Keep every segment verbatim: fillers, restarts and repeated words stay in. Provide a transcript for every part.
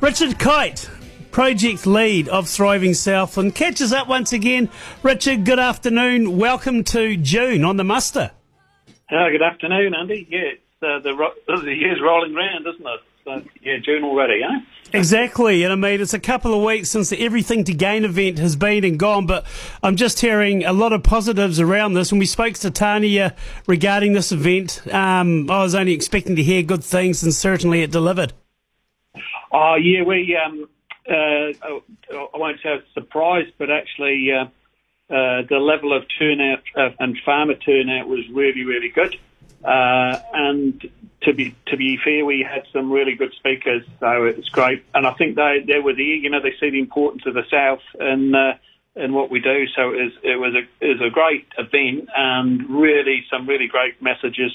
Richard Kite, project lead of Thriving Southland, catches up once again. Richard, good afternoon. Welcome to June on the muster. Uh, good afternoon, Andy. Yeah, it's, uh, the, ro- the year's rolling round, isn't it? So, yeah, June already, eh? Exactly, and I mean, it's a couple of weeks since the Everything to Gain event has been and gone, but I'm just hearing a lot of positives around this. When we spoke to Tania regarding this event, um, I was only expecting to hear good things, and certainly it delivered. Oh, yeah, we, um, uh, I won't say it's a surprise, but actually uh, uh, the level of turnout uh, and farmer turnout was really, really good. Uh, and to be to be fair, we had some really good speakers, so it's great. And I think they, they were there, you know, they see the importance of the South and uh, and what we do. So it was it was a it was a great event and really some really great messages,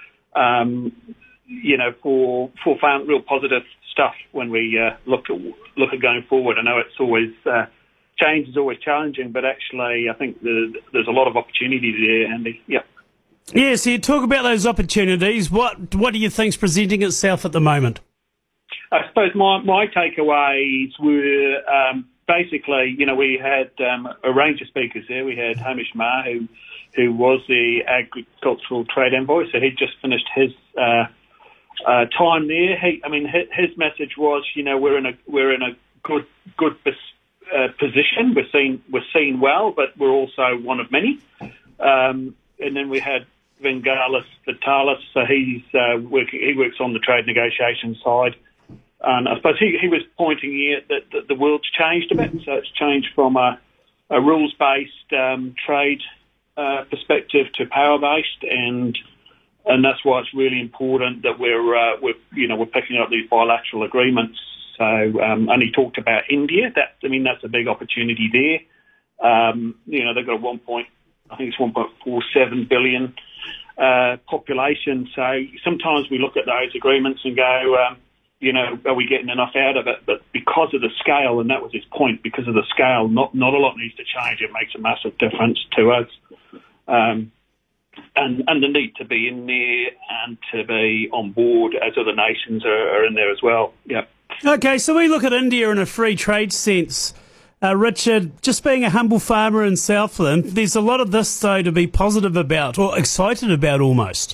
um, you know, for for farm, real positive stuff when we uh, look at look at going forward. I know it's always uh, change is always challenging, but actually I think the, there's a lot of opportunity there, Andy. Yeah. Yeah, so you talk about those opportunities. What what do you think's presenting itself at the moment? I suppose my, my takeaways were um, basically, you know, we had um, a range of speakers there. We had Hamish Maher, who who was the agricultural trade envoy, so he'd just finished his uh, uh, time there. He, I mean, his, his message was, you know, we're in a we're in a good good uh, position. We're seen we're seen well, but we're also one of many. Um, and then we had Vengalis Vitalis, so he's uh, working. He works on the trade negotiation side, and I suppose he, he was pointing here that, that the world's changed a bit. So it's changed from a, a rules-based um, trade uh, perspective to power-based, and and that's why it's really important that we're uh, we're you know we're picking up these bilateral agreements. So um, and he talked about India. That I mean that's a big opportunity there. Um, you know they've got a one point I think it's one point four seven billion. Uh, population. So sometimes we look at those agreements and go, um, you know, are we getting enough out of it? But because of the scale, and that was his point, because of the scale, not not a lot needs to change. It makes a massive difference to us. Um, and, and the need to be in there and to be on board as other nations are, are in there as well. Yeah. Okay, so we look at India in a free trade sense. Uh, Richard, just being a humble farmer in Southland, there's a lot of this, though, to be positive about or excited about almost.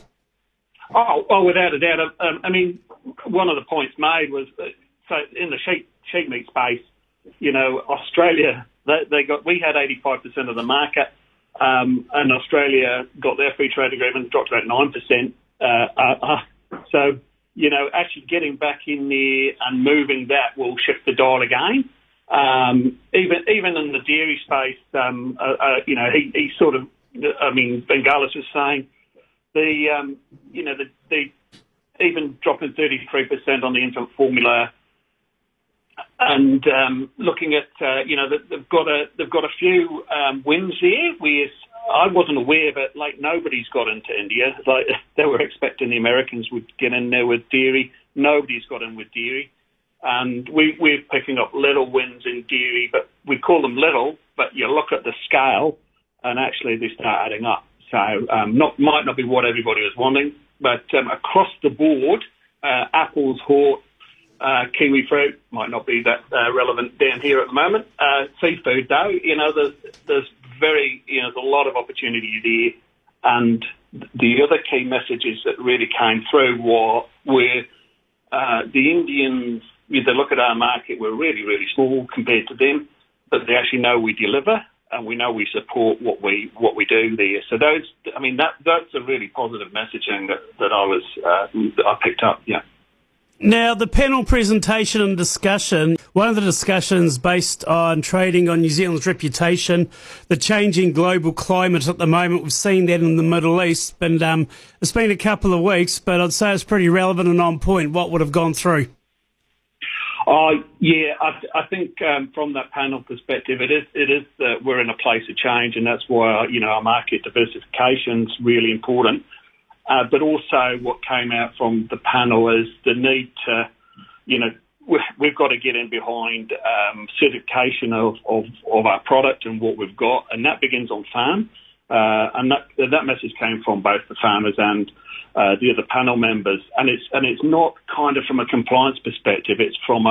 Oh, oh without a doubt. Um, I mean, one of the points made was, uh, so in the sheep, sheep meat space, you know, Australia, they, they got, we had eighty-five percent of the market, um, and Australia got their free trade agreement, dropped about nine percent. Uh, uh, uh, so, you know, actually getting back in there and moving that will shift the dial again. Um, even even in the dairy space, um, uh, uh, you know, he, he sort of, I mean, Bengalis was saying the, um, you know, the, the even dropping thirty-three percent on the infant formula, and um, looking at, uh, you know, they've got a they've got a few um, wins there. Where I wasn't aware, but like nobody's got into India. Like they were expecting the Americans would get in there with dairy. Nobody's got in with dairy. And we, we're picking up little wins in dairy, but we call them little, but you look at the scale and actually they start adding up. So um, not might not be what everybody was wanting, but um, across the board, uh, apples, hort, uh, kiwi fruit might not be that uh, relevant down here at the moment. Uh, seafood, though, you know, there's, there's very, you know, there's a lot of opportunity there. And the other key messages that really came through were, were uh, the Indians. If they look at our market, we're really, really small compared to them, but they actually know we deliver and we know we support what we what we do there. So those, I mean, that that's a really positive messaging that, that I was uh, that I picked up. Yeah. Now, the panel presentation and discussion, one of the discussions based on trading on New Zealand's reputation, the changing global climate at the moment. We've seen that in the Middle East, and um, it's been a couple of weeks, but I'd say it's pretty relevant and on point. What would have gone through? Oh, yeah, I, I think um, from that panel perspective, it is it is that we're in a place of change, and that's why, you know, our market diversification is really important. Uh, but also what came out from the panel is the need to, you know, we've got to get in behind um, certification of, of, of our product and what we've got, and that begins on farm. Uh, and that that message came from both the farmers and uh, the other panel members. And it's and it's not kind of from a compliance perspective. It's from a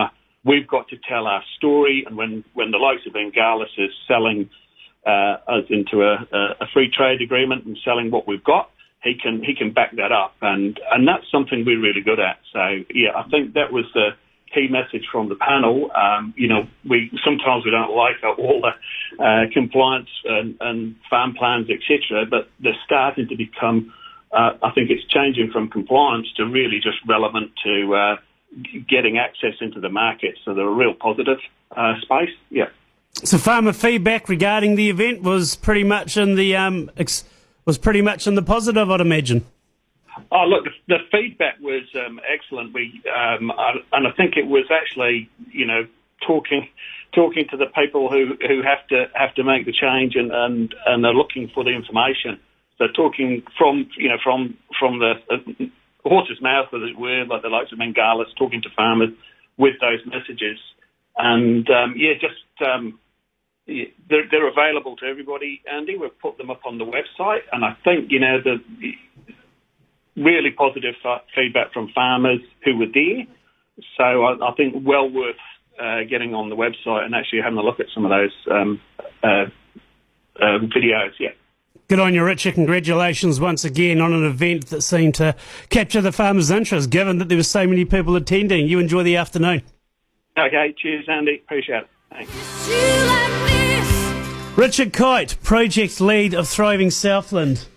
we've got to tell our story. And when, when the likes of Bengalis is selling uh, us into a, a free trade agreement and selling what we've got, he can he can back that up. And, and that's something we're really good at. So, yeah, I think that was the key message from the panel. Um, you know, we sometimes we don't like all the uh, compliance and, and farm plans, et cetera, but they're starting to become, uh, I think it's changing from compliance to really just relevant to uh, getting access into the market. So they're a real positive uh, space. Yeah. So farmer feedback regarding the event was pretty much in the um, ex- was pretty much in the positive, I'd imagine. Oh, look, the, the feedback was um, excellent. We um, I, and I think it was actually, you know, talking talking to the people who, who have to have to make the change and, and, and are looking for the information. So talking from you know from from the uh, horse's mouth, as it were, like the likes of Bengalis, talking to farmers with those messages, and um, yeah, just um, yeah, they're, they're available to everybody. Andy, we've put them up on the website, and I think you know the. really positive feedback from farmers who were there. So I, I think well worth uh, getting on the website and actually having a look at some of those um, uh, uh, videos, yeah. Good on you, Richard. Congratulations once again on an event that seemed to capture the farmers' interest, given that there were so many people attending. You enjoy the afternoon. Okay, cheers, Andy. Appreciate it. Thanks. Richard Kite, Project Lead of Thriving Southland.